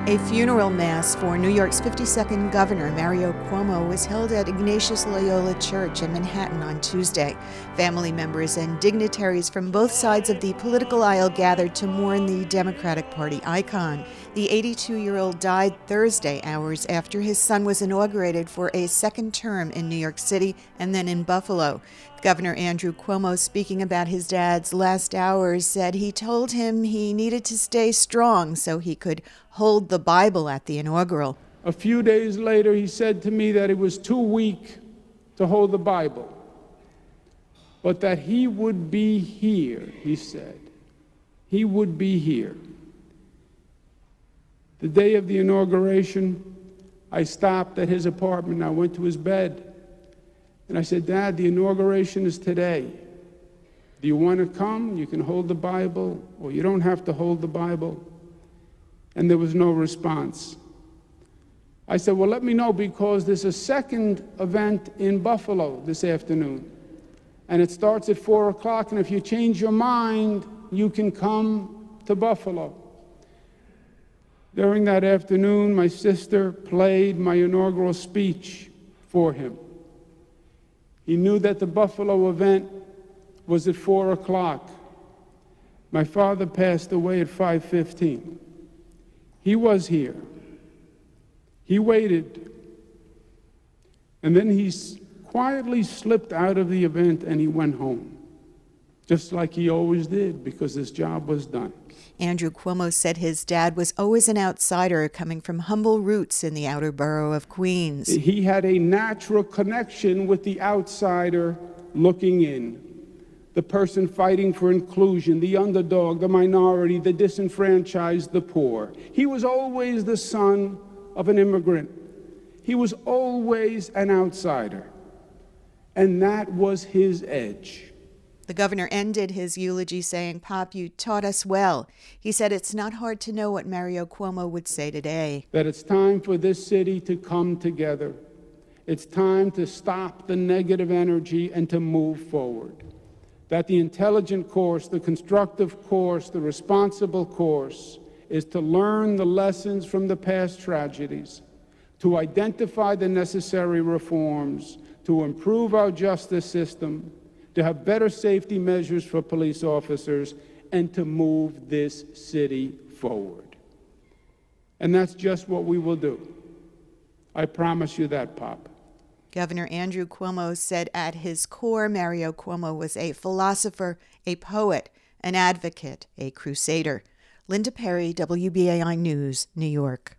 A funeral mass for New York's 52nd governor, Mario Cuomo, was held at Ignatius Loyola Church in Manhattan on Tuesday. Family members and dignitaries from both sides of the political aisle gathered to mourn the Democratic Party icon. The 82-year-old died Thursday, hours after his son was inaugurated for a second term in New York City and then in Buffalo. Governor Andrew Cuomo, speaking about his dad's last hours, said he told him he needed to stay strong so he could hold the Bible at the inaugural. A few days later, he said to me that he was too weak to hold the Bible, but that he would be here, he said. He would be here. The day of the inauguration, I stopped at his apartment. I went to his bed. And I said, "Dad, the inauguration is today. Do you want to come? You can hold the Bible, or you don't have to hold the Bible." And there was no response. I said, "Well, let me know, because there's a second event in Buffalo this afternoon. And it starts at 4 o'clock, and if you change your mind, you can come to Buffalo." During that afternoon, my sister played my inaugural speech for him. He knew that the Buffalo event was at 4 o'clock. My father passed away at 5:15. He was here. He waited. And then he quietly slipped out of the event and he went home, just like he always did, because his job was done. Andrew Cuomo said his dad was always an outsider, coming from humble roots in the outer borough of Queens. He had a natural connection with the outsider looking in, the person fighting for inclusion, the underdog, the minority, the disenfranchised, the poor. He was always the son of an immigrant. He was always an outsider, and that was his edge. The governor ended his eulogy saying, "Pop, you taught us well." He said it's not hard to know what Mario Cuomo would say today. That it's time for this city to come together. It's time to stop the negative energy and to move forward. That the intelligent course, the constructive course, the responsible course is to learn the lessons from the past tragedies, to identify the necessary reforms, to improve our justice system, to have better safety measures for police officers, and to move this city forward. And that's just what we will do. I promise you that, Pop. Governor Andrew Cuomo said at his core, Mario Cuomo was a philosopher, a poet, an advocate, a crusader. Linda Perry, WBAI News, New York.